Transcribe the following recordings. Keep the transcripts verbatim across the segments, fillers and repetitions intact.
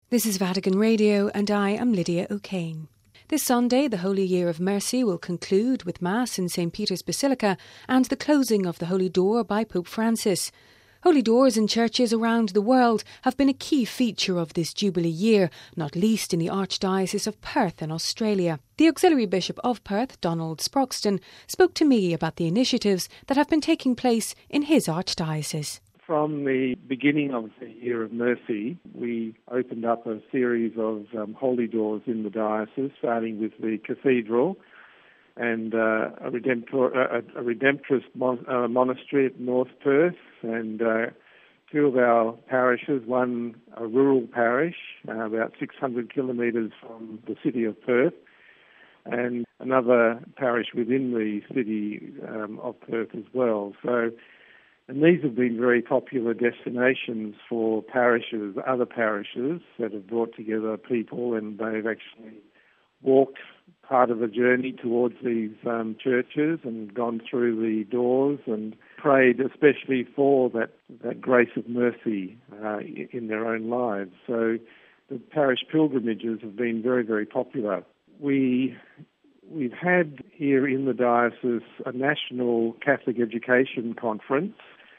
This is Vatican Radio and I am Lydia O'Kane. This Sunday, the Holy Year of Mercy will conclude with Mass in Saint Peter's Basilica and the closing of the Holy Door by Pope Francis. Holy doors in churches around the world have been a key feature of this Jubilee year, not least in the Archdiocese of Perth in Australia. The Auxiliary Bishop of Perth, Donald Sproxton, spoke to me about the initiatives that have been taking place in his Archdiocese. From the beginning of the Year of Mercy, we opened up a series of um, holy doors in the diocese, starting with the cathedral and uh, a, Redemptor- a, a Redemptorist mon- uh, monastery at North Perth, and uh, two of our parishes, one a rural parish, uh, about six hundred kilometres from the city of Perth, and another parish within the city um, of Perth as well. So. And these have been very popular destinations for parishes, other parishes that have brought together people, and they've actually walked part of a journey towards these um, churches and gone through the doors and prayed especially for that, that grace of mercy uh, in their own lives. So the parish pilgrimages have been very, very popular. We... We've had here in the diocese a national Catholic education conference,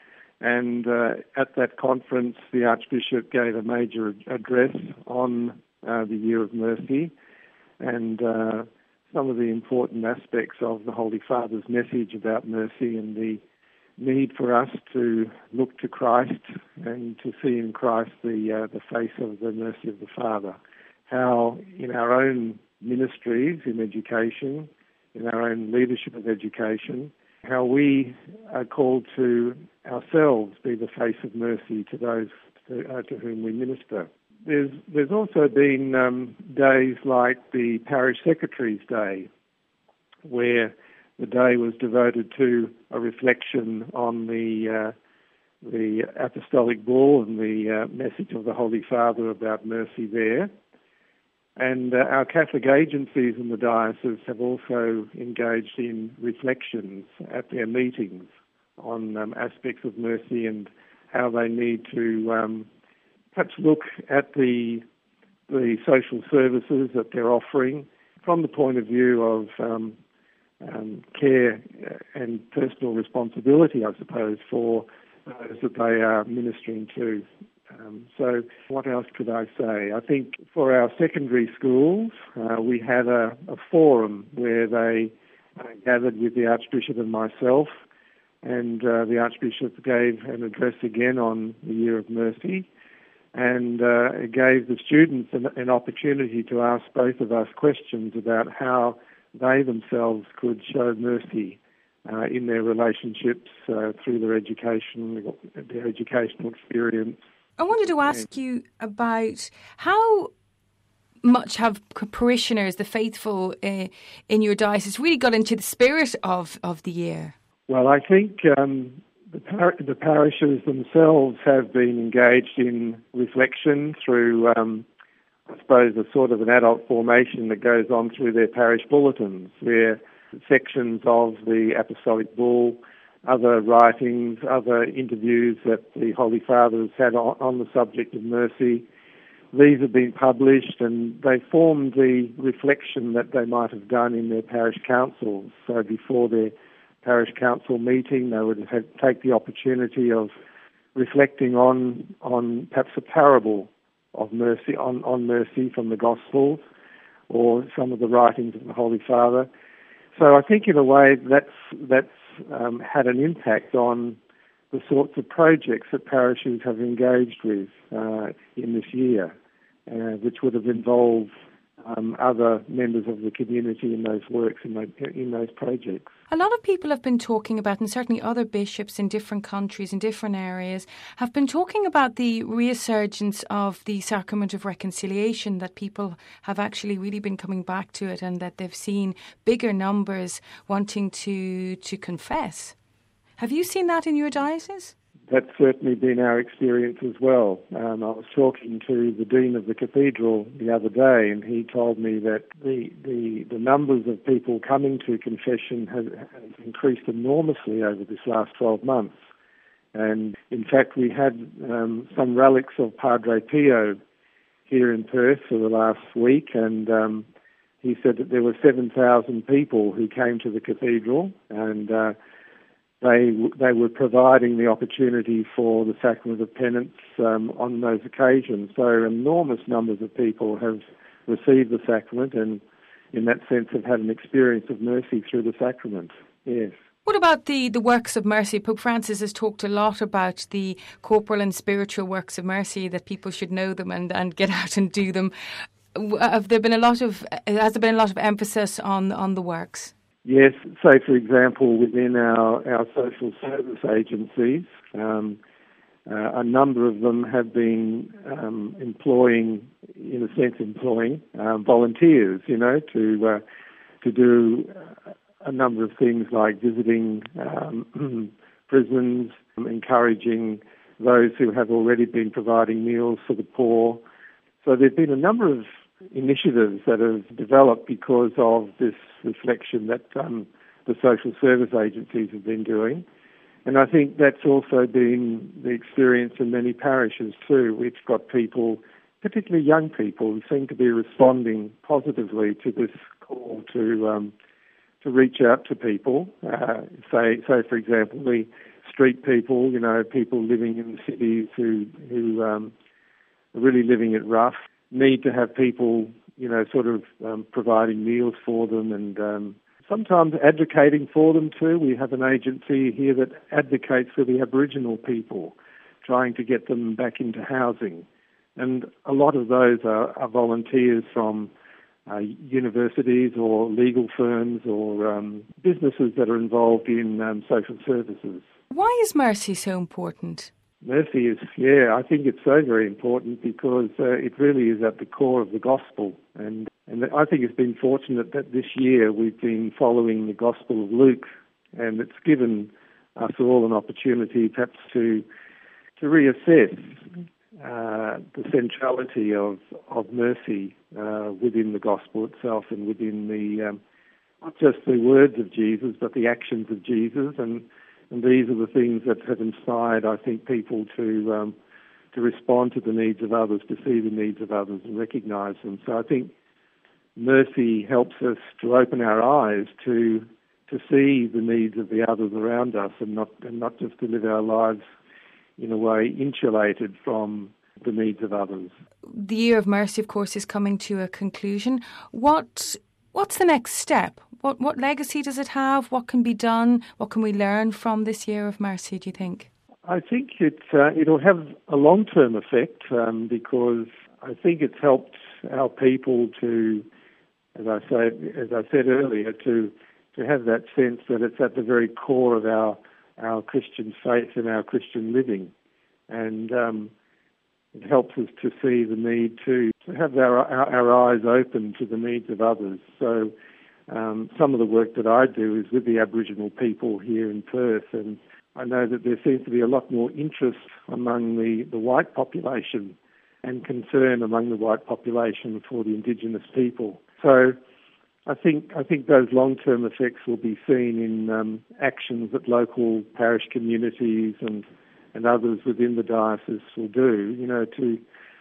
and uh, at that conference the Archbishop gave a major address on uh, the Year of Mercy and uh, some of the important aspects of the Holy Father's message about mercy and the need for us to look to Christ and to see in Christ the, uh, the face of the mercy of the Father. How in our own ministries in education, in our own leadership of education, how we are called to ourselves be the face of mercy to those to, uh, to whom we minister. There's there's also been um, days like the Parish Secretary's Day, where the day was devoted to a reflection on the uh, the Apostolic Bull and the uh, message of the Holy Father about mercy there. And uh, our Catholic agencies in the diocese have also engaged in reflections at their meetings on um, aspects of mercy and how they need to um, perhaps look at the the social services that they're offering from the point of view of um, um, care and personal responsibility, I suppose, for those that they are ministering to. Um, so what else could I say? I think for our secondary schools, uh, we had a, a forum where they uh, gathered with the Archbishop and myself, and uh, the Archbishop gave an address again on the Year of Mercy, and uh, it gave the students an, an opportunity to ask both of us questions about how they themselves could show mercy uh, in their relationships uh, through their education, their educational experience. I wanted to ask you about how much have parishioners, the faithful uh, in your diocese, really got into the spirit of, of the year? Well, I think um, the, par- the parishes themselves have been engaged in reflection through, um, I suppose, a sort of an adult formation that goes on through their parish bulletins, where sections of the Apostolic Bull, other writings, other interviews that the Holy Father has had on, on the subject of mercy. These have been published, and they formed the reflection that they might have done in their parish councils. So before their parish council meeting, they would have take the opportunity of reflecting on on perhaps a parable of mercy, on, on mercy from the Gospels, or some of the writings of the Holy Father. So I think in a way that's that's Um, had an impact on the sorts of projects that parishes have engaged with uh, in this year, uh, which would have involved um, other members of the community in those works, in those, in those projects. A lot of people have been talking about, and certainly other bishops in different countries, in different areas, have been talking about the resurgence of the Sacrament of Reconciliation, that people have actually really been coming back to it and that they've seen bigger numbers wanting to, to confess. Have you seen that in your diocese? That's certainly been our experience as well. Um, I was talking to the Dean of the Cathedral the other day, and he told me that the the, the numbers of people coming to confession has, has increased enormously over this last twelve months. And in fact, we had um, some relics of Padre Pio here in Perth for the last week, and um, he said that there were seven thousand people who came to the cathedral, and uh, they they were providing the opportunity for the sacrament of penance um, on those occasions. So enormous numbers of people have received the sacrament, and in that sense have had an experience of mercy through the sacrament. Yes. What about the, the works of mercy? Pope Francis has talked a lot about the corporal and spiritual works of mercy, that people should know them and, and get out and do them. Have there been a lot of has there been a lot of emphasis on on the works? Yes. So, for example, within our, our social service agencies, um, uh, a number of them have been um, employing, in a sense, employing um, volunteers, you know, to uh, to do a number of things like visiting um, prisons, encouraging those who have already been providing meals for the poor. So there have been a number of initiatives that have developed because of this reflection that um, the social service agencies have been doing. And I think that's also been the experience in many parishes too. We've got people, particularly young people, who seem to be responding positively to this call to um, to reach out to people. Uh, say, say for example, the street people, you know, people living in the cities who who um, are really living it rough, need to have people, you know, sort of um, providing meals for them and um, sometimes advocating for them too. We have an agency here that advocates for the Aboriginal people, trying to get them back into housing. And a lot of those are, are volunteers from uh, universities or legal firms or um, businesses that are involved in um, social services. Why is mercy so important? Mercy is, yeah, I think it's so very important because uh, it really is at the core of the gospel. And and I think it's been fortunate that this year we've been following the Gospel of Luke, and it's given us all an opportunity perhaps to to reassess uh, the centrality of, of mercy uh, within the gospel itself and within the, um, not just the words of Jesus, but the actions of Jesus. And And these are the things that have inspired, I think, people to um, to respond to the needs of others, to see the needs of others and recognise them. So I think mercy helps us to open our eyes to to see the needs of the others around us, and not and not just to live our lives in a way insulated from the needs of others. The Year of Mercy, of course, is coming to a conclusion. What what's the next step? What what legacy does it have? What can be done? What can we learn from this Year of Mercy, do you think? I think it, uh, it'll have a long-term effect um, because I think it's helped our people to, as I said, as I said earlier, to to have that sense that it's at the very core of our our Christian faith and our Christian living, and um, it helps us to see the need to, to have our, our our eyes open to the needs of others. So. Um, some of the work that I do is with the Aboriginal people here in Perth, and I know that there seems to be a lot more interest among the, the white population and concern among the white population for the Indigenous people. So I think I think those long-term effects will be seen in um, actions that local parish communities and, and others within the diocese will do, you know, to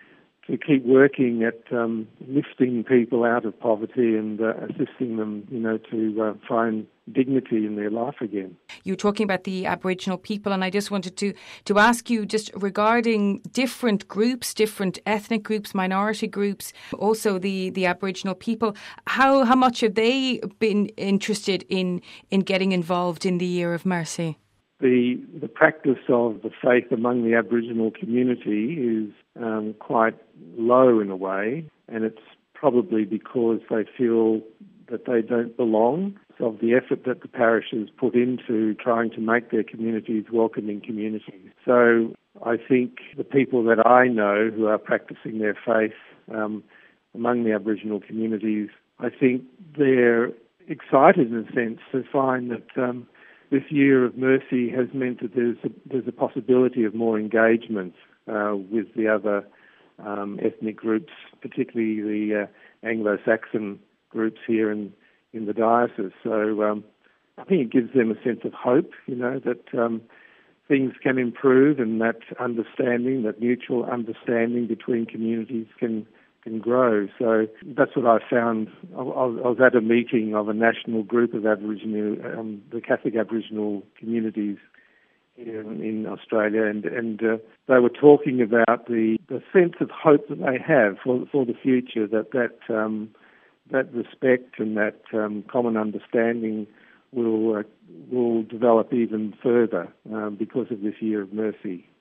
to keep working at um, lifting people out of poverty and uh, assisting them, you know, to uh, find dignity in their life again. You were talking about the Aboriginal people, and I just wanted to, to ask you just regarding different groups, different ethnic groups, minority groups, also the, the Aboriginal people, how how much have they been interested in, in getting involved in the Year of Mercy? The the practice of the faith among the Aboriginal community is um, quite low in a way, and it's probably because they feel that they don't belong. So of the effort that the parishes put into trying to make their communities welcoming communities. So I think the people that I know who are practicing their faith um, among the Aboriginal communities, I think they're excited in a sense to find that um, this Year of Mercy has meant that there's a, there's a possibility of more engagement uh, with the other um, ethnic groups, particularly the uh, Anglo-Saxon groups here in, in the diocese. So um, I think it gives them a sense of hope, you know, that um, things can improve and that understanding, that mutual understanding between communities can can grow. So that's what I found. I, I was at a meeting of a national group of Aboriginal, um, the Catholic Aboriginal communities in, in Australia, and, and uh, they were talking about the, the sense of hope that they have for, for the future, that that, um, that respect and that um, common understanding will uh, will develop even further um, because of this Year of Mercy.